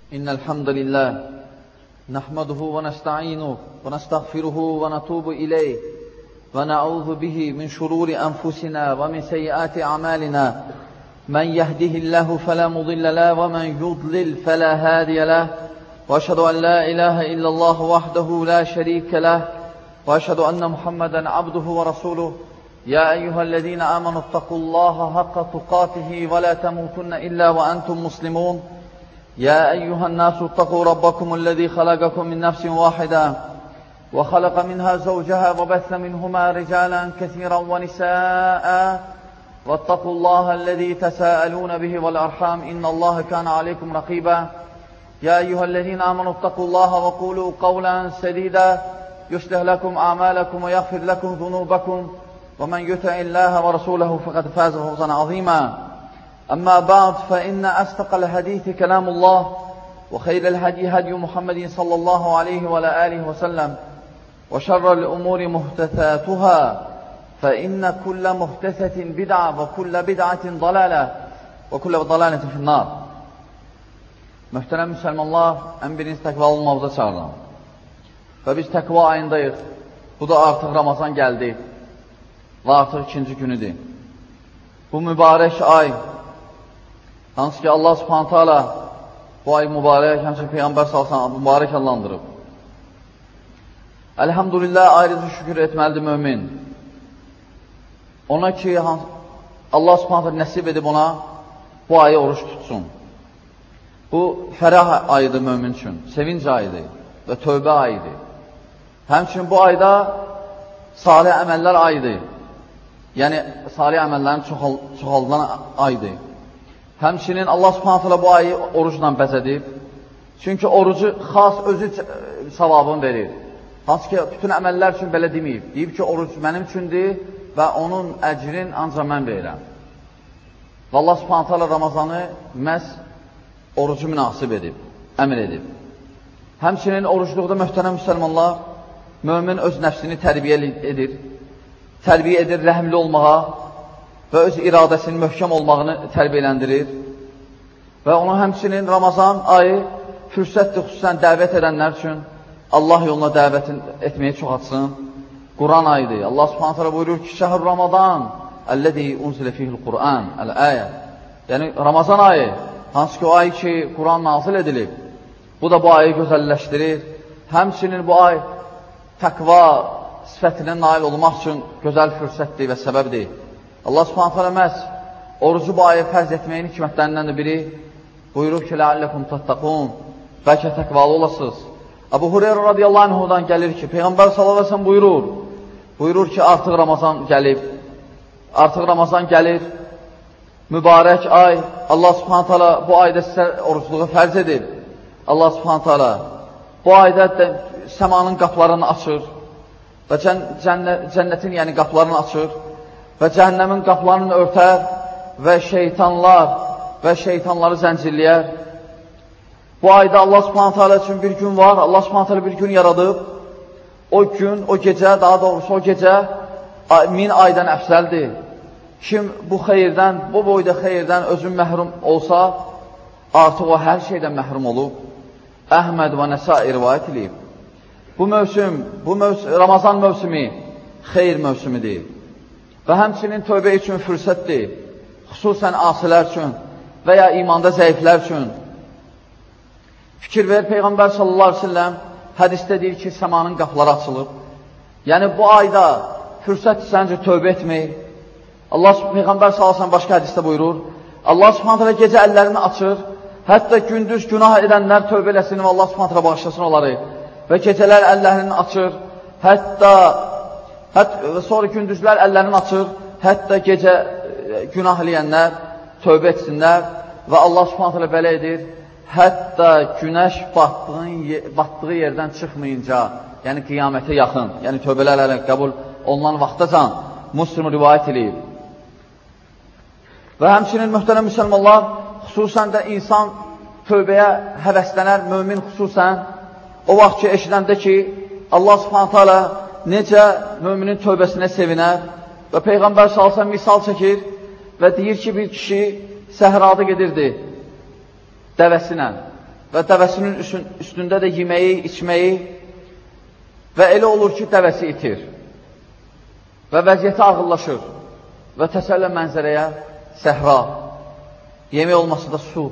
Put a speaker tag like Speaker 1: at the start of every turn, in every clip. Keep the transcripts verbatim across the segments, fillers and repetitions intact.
Speaker 1: إن الحمد لله نحمده ونستعينه ونستغفره ونتوب إليه ونعوذ به من شرور أنفسنا ومن سيئات أعمالنا من يهده الله فلا مضل له ومن يضلل فلا هادي له وأشهد أن لا إله إلا الله وحده لا شريك له وأشهد أن محمدا عبده ورسوله يا أيها الذين آمنوا اتقوا الله حق تقاته ولا تموتن إلا وأنتم مسلمون يا أيها الناس اتقوا ربكم الذي خلقكم من نفس واحدة وخلق منها زوجها وبث منهما رجالا كثيرا ونساء واتقوا الله الذي تساءلون به والأرحام إن الله كان عليكم رقيبا يا أيها الذين آمنوا اتقوا الله وقولوا قولا سديدا يصلح لكم أعمالكم ويغفر لكم ذنوبكم ومن يطع الله ورسوله فقد فاز فوزا عظيما أما بعد فإن أصدق الحديث كلام الله وخير الهدي هدي محمد صلى الله عليه وعلى آله وسلم وشر الأمور محدثاتها فإن كل محدثة بدعة وكل بدعة ضلالة وكل ضلالة في النار. Möhtərəm müsəlmanlar, ən birinci təqva olmamıza çağırıram. Və biz təqva ayındayıq. Bu da artıq Ramazan gəldi və artıq ikinci günüdür. Bu mübarək ay, hansı ki Allah subhanət hala bu ay mübarək, həmçə Peyğəmbər salsan mübarək adlandırıb. Elhamdülillah, ayrıca şükür etməlidir mömin. Ona ki Allah subhanət hala nəsib edib ona bu ayı oruç tutsun. Bu fərah ayıdır mömin üçün, sevinc ayıdır və tövbə ayıdır. Həmçinin bu ayda salih əməllər ayıdır. Yəni, salih əməllərin çoxal, çoxaldılan aydır. Həmçinin Allah subhanətələ bu ayı orucla bəzədib. Çünki orucu xas özü savabını verir. Hansı ki, bütün əməllər üçün belə deməyib. Deyib ki, oruc mənim üçündür və onun əcrin ancaq mən verirəm. Və Allah subhanətələ Ramazanı məhz orucu münasib edib, əmr edib. Həmçinin orucluqda möhtərəm müsəlmanlar, mömin öz nəfsini tərbiyə edir, tərbiyə edir rəhmli olmağa və öz iradəsinin möhkəm olmağını tərbiyələndirir. Və onun həmçinin Ramazan ayı fürsətdir xüsusən dəvət edənlər üçün Allah yoluna dəvət etməyi çox atsın. Quran ayıdır. Allah subhanət hələ buyurur ki, Şəhr Ramadan, əlləzi unzilə fihil Quran, əl-əyə. Yəni, Ramazan ayı, hansı ki o ay ki, Quran nazil edilib, bu da bu ayı gözəlləşdirir. Həmçinin bu ay təqva sifətinə nail olmaq üçün gözəl fürsətdir və səbəbdir. Allah subhanət hələ məhz orucu bu ayı fərz etməyin hikmətlərindən biri buyurur ki, ləalləkum tattaqun, bəlkə təqvalı olasınız. Əbu Hureyra radiyallahu anhudan gəlir ki, Peyğəmbər sallallahu əleyhi və səlləm buyurur, buyurur ki, artıq Ramazan gəlib, artıq Ramazan gəlir, mübarək ay, Allah subhanət hələ bu ayda sizə orucluğu fərz edib. Allah subhanət hələ bu ayda səmanın qaplarını açır və cənnətin yəni qaplarını açır və cəhənnəmin qaplarını örtər və şeytanlar və şeytanları zəncirləyər. Bu ayda Allah subhanət hələ üçün bir gün var, Allah subhanət hələ bir gün yaradıb. O gün, o gecə, daha doğrusu o gecə min aydan əfsəldir. Kim bu xeyirdən, bu boyda xeyirdən özün məhrum olsa, artıq o hər şeydən məhrum olub. Əhməd və Nəsai rivayət edib. Bu mövsüm, bu mövsüm, Ramazan mövsümü xeyir mövsümüdür. Və həmçinin tövbə üçün fürsətdir, xüsusən asilər üçün və ya imanda zəiflər üçün. Fikir ver, Peyğəmbər sallallahu aleyhi ve selləm hədisdə deyir ki, səmanın qapıları açılıb. Yəni, bu ayda fürsət səncə tövbə etmək. Allah Peyğəmbər sallallahu aleyhi ve selləm başqa hədisdə buyurur, Allah subhanət hələ gecə əllərini açır, hətta gündüz günah edənlər tövbə eləsin və Allah subhanət hələ bağışlasın onları. Və gecələr əllərini açır, hətta, hətta sonra gündüzlər əllərini açır, hətta gecə günah eləyənlər tövbə etsinlər və Allah subhanət hələ belə edir, hətta günəş batdığı yerdən çıxmayınca, yəni qiyamətə yaxın, yəni tövbələr qəbul olunan vaxtacan Müslim rivayət edib. Və həmçinin möhtərəm müsəlmanlar, xüsusən də insan tövbəyə həvəslənər, mömin xüsusən, o vaxt ki, eşidəndə ki, Allah subhanət hələ necə möminin tövbəsinə sevinər və Peyğəmbər salsa misal çəkir və deyir ki, bir kişi səhrada gedirdi dəvəsinə və dəvəsinin üstündə də yeməyi, içməyi və elə olur ki, dəvəsi itir və vəziyyəti ağırlaşır və təsəllə mənzərəyə səhra, yemək olmasa da su,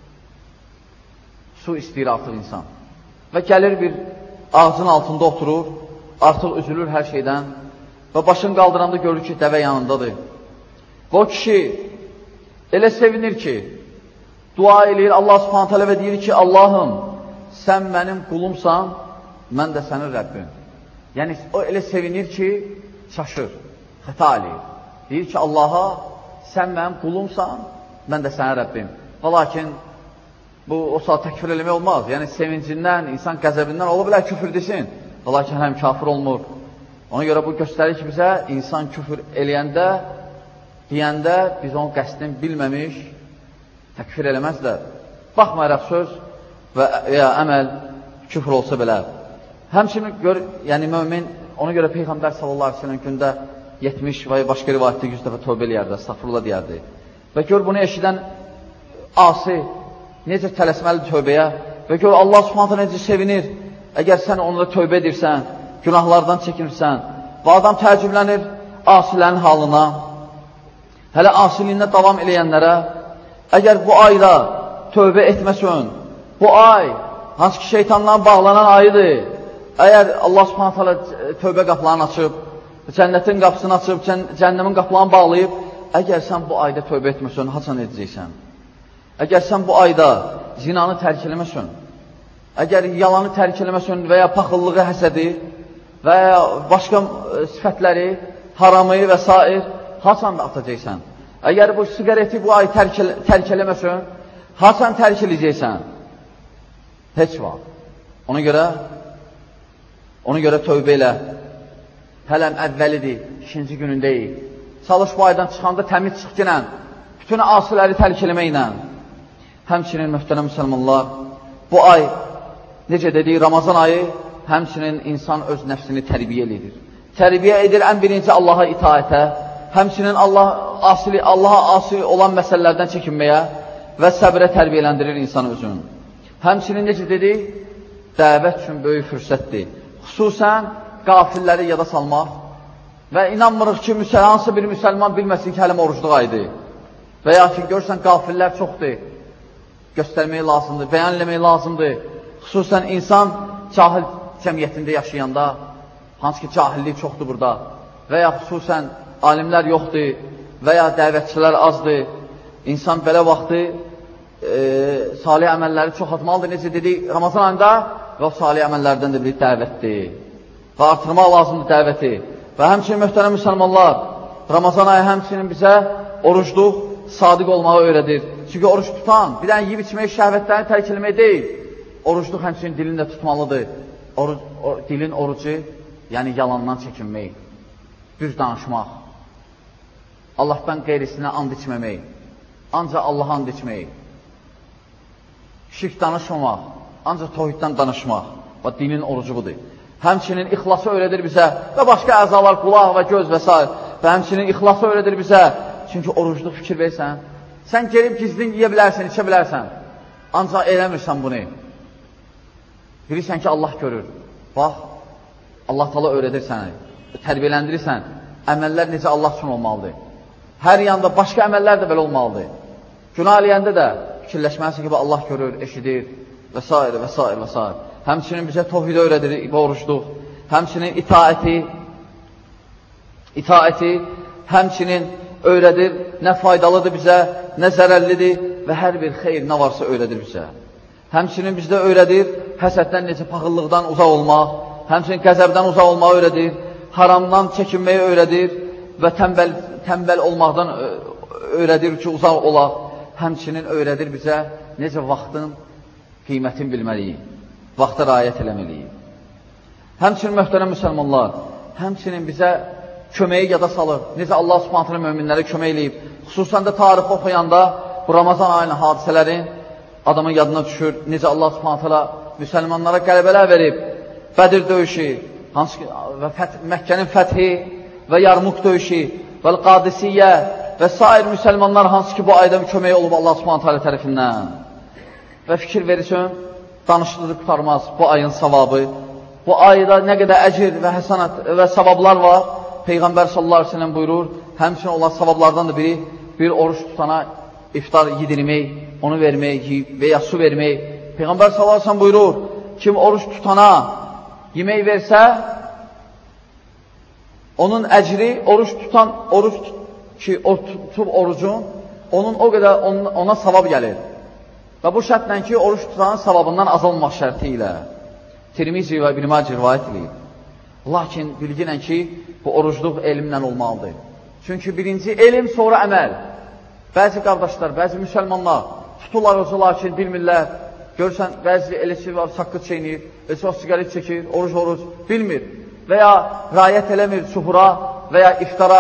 Speaker 1: su istəyir artıq insan və gəlir bir ağacın altında oturur, artıq üzülür hər şeydən və başını qaldıranda görür ki, dəvə yanındadır. Və o kişi elə sevinir ki, dua eləyir Allah Subhanahu taala və deyir ki, Allahım, sən mənim qulumsan, mən də sənin Rəbbim. Yəni, o elə sevinir ki, çaşır, xəta eləyir. Deyir ki, Allaha, sən mənim qulumsan, mən də sənin Rəbbim. Və lakin, bu, o saat təkfir eləmək olmaz. Yəni, sevincindən, insan qəzəbindən ola bilər küfür desin. Və lakin, həm kafir olmur. Ona görə bu göstərir ki, bizə insan küfür eləyəndə, deyəndə biz onun qəsdini bilməmiş, təkfir eləməzlər. Baxmayaraq söz və ya əməl küfür olsa belə. Həmçinin, gör, yəni mömin, ona görə Peyğəmbər sallallahu aleyhi ve sellem gündə yetmiş və başqa rivayətdə yüz dəfə tövbə eləyərdi, estağfurullah deyərdi. Və gör, bunu eşidən asi, necə tələsməlidir tövbəyə və gör, Allah Subhanahu necə sevinir, əgər sən onunla tövbə edirsən, günahlardan çəkinirsən və adam təəccüblənir asilərin halına, hələ asiliyində davam eləyənlərə, əgər bu ayda tövbə etməsən, bu ay, hansı ki şeytandan bağlanan ayıdır, əgər Allah Subhanahu taala tövbə qapılarını açıb, cənnətin qapısını açıb, cəhənnəmin qapılarını bağlayıb, əgər sən bu ayda tövbə etməsən, haçan edəcəksən? Əgər sən bu ayda zinanı tərk eləməsən, əgər yalanı tərk eləməsən və ya paxıllığı, həsədi və ya başqa sifətləri, haramı və s. haçan da atacaqsən? Əgər bu sigareti bu ay tərk, tərk eləməsən, haçan tərk eləyəcəksən? Heç var. Ona görə, ona görə tövbə elə. Hələm əvvəlidir, ikinci günündəyik. Çalış bu aydan çıxanda təmiz çıx gələn, bütün asiləri tərk eləməklə. Həmçinin möhtərəm müsəlmanlar, bu ay, necə dedik, Ramazan ayı, həmçinin insan öz nəfsini tərbiyə edir. Tərbiyə edir ən birinci Allaha itaətə, həmçinin Allah, asili, Allaha asili olan məsələlərdən çəkinməyə və səbrə tərbiyələndirir insan özünü. Həmçinin necə dedik, dəvət üçün böyük fürsətdir. Xüsusən qafilləri yada salmaq və inanmırıq ki, hansı bir müsəlman bilməsin ki, hələm orucluq aydır. Və ya ki, görsən, qafillər çoxdur, göstərmək lazımdır, bəyan eləmək lazımdır. Xüsusən insan cahil cəmiyyətində yaşayanda, hansı ki, cahillik çoxdur burada və ya xüsusən alimlər yoxdur və ya dəvətçilər azdır. İnsan belə vaxtı e, salih əməlləri çox atmalıdır. Necə dedik, Ramazan ayında və o salih əməllərdən də bir dəvətdir və artırmaq lazımdır dəvəti. Və həmçinin möhtərəm müsəlmanlar, Ramazan ayı həmçinin bizə orucluq, sadiq olmağı öyrədir. Çünki oruç tutan, bir dənə yiyib içmək, şəhvətlərini tərk eləmək deyil. Orucluq həmçinin dilini də tutmalıdır. Oruc, o, dilin orucu, yəni yalandan çəkinmək, düz danışmaq, Allahdan qeyrisinə and içməmək, ancaq Allaha and içmək, şirk danışmamaq, ancaq tohiddən danışmaq. Və dinin orucu budur. Həmçinin ixlası öyrədir bizə və başqa əzalar, qulaq və göz və s. Və həmçinin ixlası öyrədir bizə. Çünki orucluq fikir versən, sən gelib gizlin yiyə bilərsən, içə bilərsən. Ancaq eləmirsən bunu. Bilirsən ki, Allah görür. Bax, Allah Taala öyrədir səni, tərbiyələndirirsən. Əməllər necə Allah üçün olmalıdır. Hər yanda başqa əməllər də belə olmalıdır. Günah eləyəndə də fikirləşməlisin ki, Allah görür, eşidir və s. və s. və s. Həmçinin bizə tohidi öyrədir, orucluq. Həmçinin itaəti, itaəti, həmçinin öyrədir, nə faydalıdır bizə, nə zərərlidir və hər bir xeyr nə varsa öyrədir bizə. Həmçinin bizdə öyrədir, həsəddən necə paxıllıqdan uzaq olmaq, həmçinin qəzəbdən uzaq olmaq öyrədir, haramdan çəkinməyi öyrədir və tənbəl, tənbəl olmaqdan öyrədir ki, uzaq olaq. Həmçinin öyrədir bizə necə vaxtın qiymətin bilməliyik, vaxta riayət eləməliyik. Həmçinin möhtərəm müsəlmanlar, həmçinin bizə köməyi yada salır. Necə Allah Subhanahu möminlərə kömək eləyib. Xüsusən də tarixi oxuyanda bu Ramazan ayının hadisələrin adamın yadına düşür. Necə Allah Subhanahu müsəlmanlara qələbələr verib. Bədir döyüşü, hansı və Məkkənin fəthi və Yarmuk döyüşü və Qadisiyyə və sair müsəlmanlar hansı ki bu ayda kömək olub Allah Subhanahu tərəfindən. və fikir verirsən, danışdığı qutarmaz bu ayın savabı. Bu ayda nə qədər əcir və həsənət və savablar var. Peyğəmbər sallallahu əleyhi və səlləm buyurur, həmçinin olan savablardan da biri, bir oruç tutana iftar yedirmək, onu vermək və ya su vermək. Peyğəmbər sallallahu əleyhi və səlləm buyurur, kim oruç tutana yemək versə, onun əcri, oruç tutan, oruç ki, o tutub orucun, onun o qədər ona, ona savab gəlir. Və bu şərtlə ki, oruç tutanın savabından azalmaq şərti ilə Tirmizi və İbn Macə rivayət edir. Lakin bilginən ki, bu orucluq elmlə olmalıdır. Çünki birinci elm, sonra əməl. Bəzi qardaşlar, bəzi müsəlmanlar tuturlar orucu, lakin bilmirlər. Görürsən, bəzi eləsi var, saqqıt çeynir, eləsi var, sigaret çəkir, oruc oruc, bilmir. Və ya rayət eləmir suhura və ya iftara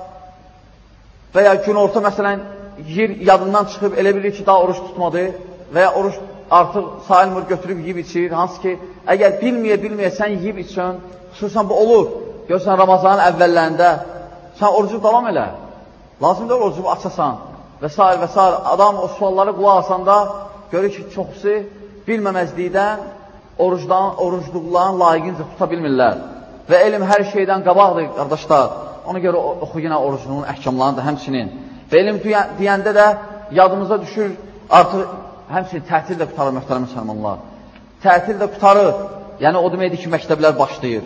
Speaker 1: və ya gün orta məsələn yer yadından çıxıb elə bilir ki, daha oruç tutmadı və ya oruç artıq sayılmır, götürüb yiyib içir. Hansı ki, əgər bilməyə bilməyə sən yiyib içsən, xüsusən bu olur. Görürsən, Ramazanın əvvəllərində sən orucu davam elə. Lazımdır orucu açasan və s. və s. Adam o sualları qulaq asanda görür ki, çoxsu bilməməzlikdən orucdan, orucluqların layiqincə tuta bilmirlər. Və elm hər şeydən qabaqdır, qardaşlar. Ona görə oxu yenə orucunun əhkamlarını da həmçinin. Və elm deyəndə də yadımıza düşür, artıq həmçinin tətil də qutarır, möhtərəm müsəlmanlar. Tətil də qutarır, yəni o deməkdir ki, məktəblər başlayır.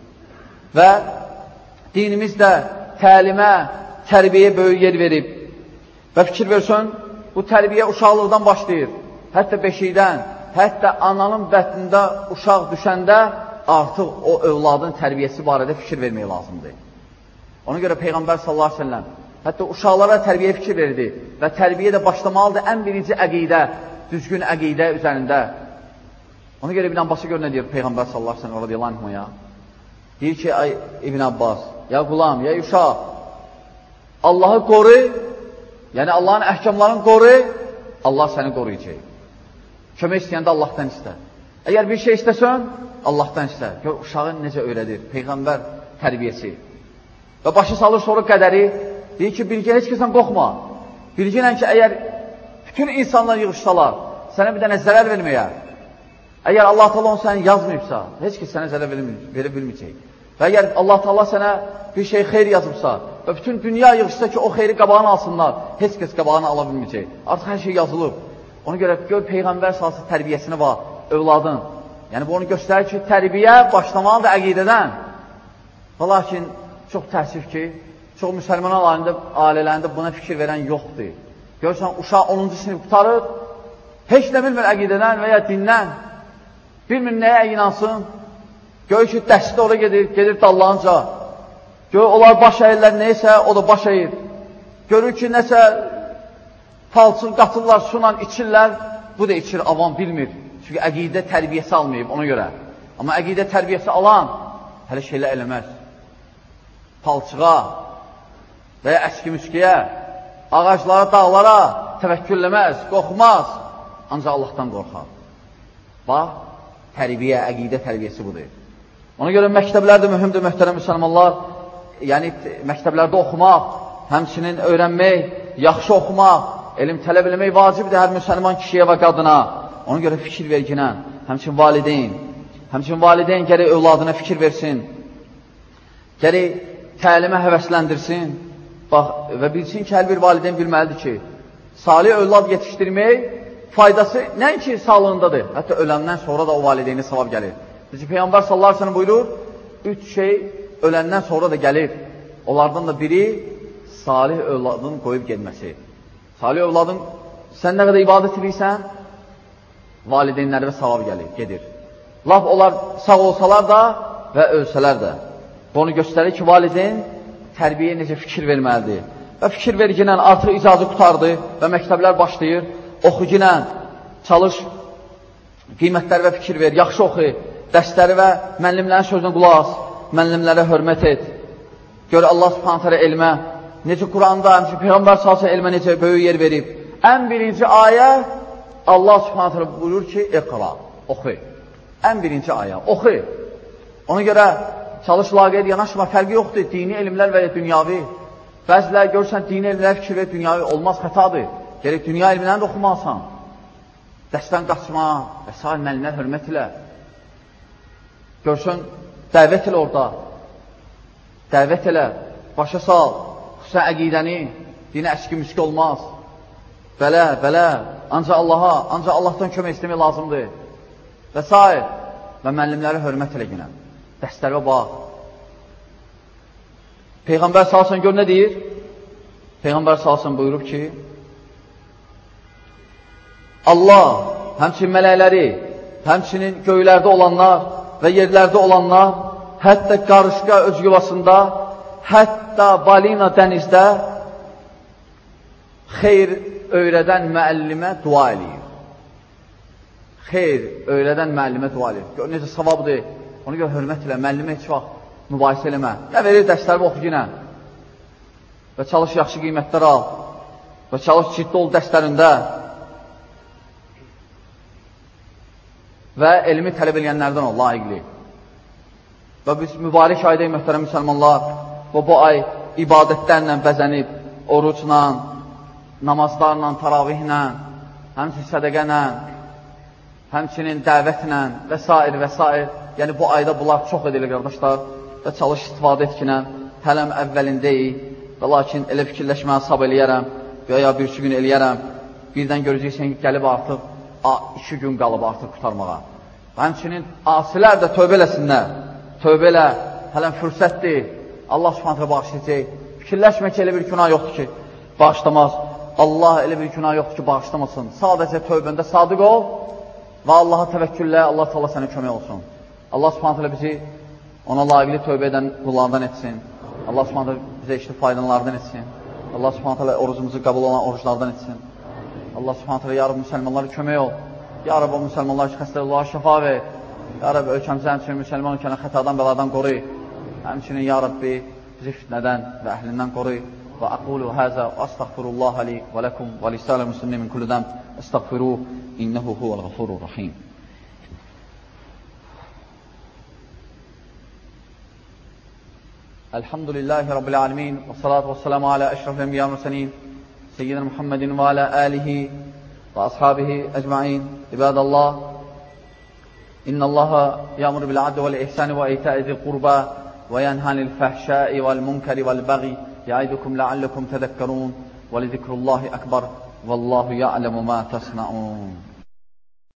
Speaker 1: Və dinimiz də təlimə, tərbiyə böyük yer verib. Və fikir versən, bu tərbiyə uşaqlıqdan başlayır. Hətta beşikdən, hətta ananın bətnində uşaq düşəndə artıq o övladın tərbiyəsi barədə fikir vermək lazımdır. Ona görə Peyğəmbər sallallahu əleyhi və səlləm hətta uşaqlara tərbiyə fikir verdi və tərbiyə də başlamalıdır ən birinci əqidə, düzgün əqidə üzərində. Ona görə İbn Abbas'a görə nə deyir Peyğəmbər sallallahu əleyhi və səlləm radiyallahu anhuma? Deyir ki, ay İbn Abbas, ya qulam, ya uşaq, Allahı qoru, yəni Allahın əhkamlarını qoru, Allah səni qoruyacaq. Kömək istəyəndə Allahdan istə. Əgər bir şey istəsən, Allahdan istə. Gör, uşağın necə öyrədir, Peyğəmbər tərbiyəsi. Və başı salır sonra qədəri, deyir ki, bilgə heç kəsən qorxma. Bilginən ki, əgər bütün insanlar yığışsalar, sənə bir dənə zərər verməyə, əgər Allah Taala onu səni yazmayıbsa, heç kəs sənə zərər verə bilməyəcək. Və əgər Allah Taala sənə bir şey xeyr yazıbsa və bütün dünya yığışsa ki, o xeyri qabağını alsınlar, heç kəs qabağını ala bilməyəcək. Artıq hər şey yazılıb. Ona görə gör, Peyğəmbər salsı tərbiyəsini var, övladın. Yəni, bu onu göstərir ki, tərbiyə başlamalıdır əqidədən. Və lakin, çox təəssüf ki, çox müsəlman ailələrində buna fikir verən yoxdur. Görürsən, uşaq onuncu sinif qutarır, heç nə bilmir əqidədən və ya dindən. Bilmir nəyə inansın. Görür ki, dəstə oraya gedir, gedir dallanca. Görür, onlar baş əyirlər neysə, o da baş əyir. Görür ki, nəsə palçıl qatırlar, sunan içirlər, bu da içir, avam bilmir. Çünki əqidə tərbiyəsi almayıb ona görə. Amma əqidə tərbiyəsi alan hələ şeylə eləməz. Palçığa və ya əski-müskiyə, ağaclara, dağlara təvəkkülləməz, qorxmaz, ancaq Allahdan qorxar. Bax, tərbiyə, əqidə tərbiyəsi budur. Ona görə məktəblər də mühümdür, möhtərəm müsəlmanlar. Yəni, məktəblərdə oxumaq, həmçinin öyrənmək, yaxşı oxumaq, elm tələb eləmək vacibdir hər müsəlman kişiyə və qadına. Ona görə fikir verginən, həmçin valideyn, həmçin valideyn gərək övladına fikir versin, gərək təlimə həvəsləndirsin. Bax, və bilsin ki, hər bir valideyn bilməlidir ki, salih övlad yetişdirmək faydası nəinki sağlığındadır, hətta öləndən sonra da o valideyni savab gəlir. Çünki Peyğəmbər sallallahu əleyhi və səlləm buyurur, üç şey öləndən sonra da gəlir. Onlardan da biri salih övladın qoyub gedməsi. Salih övladın, sən nə qədər ibadət edirsən, valideynlərə savab gəlir, gedir. Laf onlar sağ olsalar da və ölsələr də. Bu onu göstərir ki, valideyn tərbiyə necə fikir verməlidir. Və fikir verginən artıq icazı qutardı və məktəblər başlayır. Oxu ginən, çalış, qiymətləri və fikir ver, yaxşı oxu, dərsləri və müəllimlərin sözünə qulaq as, müəllimlərə hörmət et. Gör, Allah subhanət hələ elmə, necə Quranda, həmçə Peyğəmbər salsa elmə necə böyük yer verib. Ən birinci ayə, Allah subhanət hələ buyurur ki, iqra, oxu. Ən birinci ayə, oxu. Ona görə çalış, laqeyd, yanaşma, fərqi yoxdur, dini elmlər və ya dünyavi. Bəzilər görürsən, dini elmlər fikir və dünyavi olmaz, xətadır. Gerək dünya elmlərini də oxumalısan. dərsdən qaçma və s. müəllimlər hörmət ilə. Görsün, dəvət elə orada. Dəvət elə, başa sal, xüsusən əqidəni, dinə əski-müski olmaz. Belə, belə, ancaq Allaha, ancaq Allahdan kömək istəmək lazımdır. Və s. Və müəllimləri hörmət elə günə. Dərslərə bax. Peyğəmbər salsın gör nə deyir? Peyğəmbər salsın buyurub ki, Allah, həmçinin mələkləri, həmçinin göylərdə olanlar və yerlərdə olanlar, hətta qarışqa öz yuvasında, hətta balina dənizdə xeyr öyrədən müəllimə dua eləyir. Xeyr öyrədən müəllimə dua eləyir. Gör, necə savabdır. Onu gör, hörmət ilə, müəllimə heç vaxt mübahisə eləmə. Nə verir dərsləri oxu yenə. Və çalış yaxşı qiymətlər al. Və çalış ciddi ol dərslərində. Və elmi tələb eləyənlərdən ol, layiqli. Və biz mübarək aydayıq, möhtərəm müsəlmanlar, və bu ay ibadətlərlə bəzənib, orucla, namazlarla, taravihlə, həmçinin sədəqənlə, həmçinin dəvətlə və s. və s. Yəni, bu ayda bunlar çox edilir, qardaşlar, və çalış istifadə etkinə, hələm əvvəlindəyik və lakin elə fikirləşməyə sab eləyərəm və ya bir iki gün eləyərəm, birdən görəcəksən ki, gəlib artıq, iki gün qalıb artıq qutarmağa. Həmçinin asilər də tövbə eləsinlər. Tövbə elə, hələm fürsətdir. Allah subhanətlə bağışlayacaq. Fikirləşmə ki, elə bir günah yoxdur ki, bağışlamaz. Allah elə bir günah yoxdur ki, bağışlamasın. Sadəcə tövbəndə sadiq ol və Allaha təvəkküllə, Allah təala sənə kömək olsun. Allah subhanətlə bizi ona layiqli tövbə edən qullardan etsin. Allah subhanətlə bizə işli faydalardan etsin. Allah subhanətlə orucumuzu qəbul olan oruclardan etsin. Allah subhanətlə, ya Rabbi, müsəlmanları kömək ol. Ya Rabbi, o müsəlmanlar ki, xəstəliyə şəfa ver. Ya Rabbi, ölkəmizə həmçinin müsəlman ölkəni xətadan, bəladan qoruy. Həmçinin, ya Rabbi, bizi fitnədən və əhlindən qoruy. Və aqulu həzə və astəğfirullah li və ləkum və lisələ müslimni min kulli dəm. Estəğfiruh, innəhu huvəl ğafurur rahim. Elhamdülillahi Rabbil alemin və salatu və selamu alə əşrafil enbiya və mürselin seyyidina Muhammedin və alə alihi və ashabihi ecmaîn. İbadallah, innallaha ya'muru bil adli vel ihsani və ita'i zil qurba və yenha anil fahşai vel munkari vel baghi ya'idukum la'allakum tadhakkarun və li zikrullahi akbar vallahu ya'lamu ma tasna'un.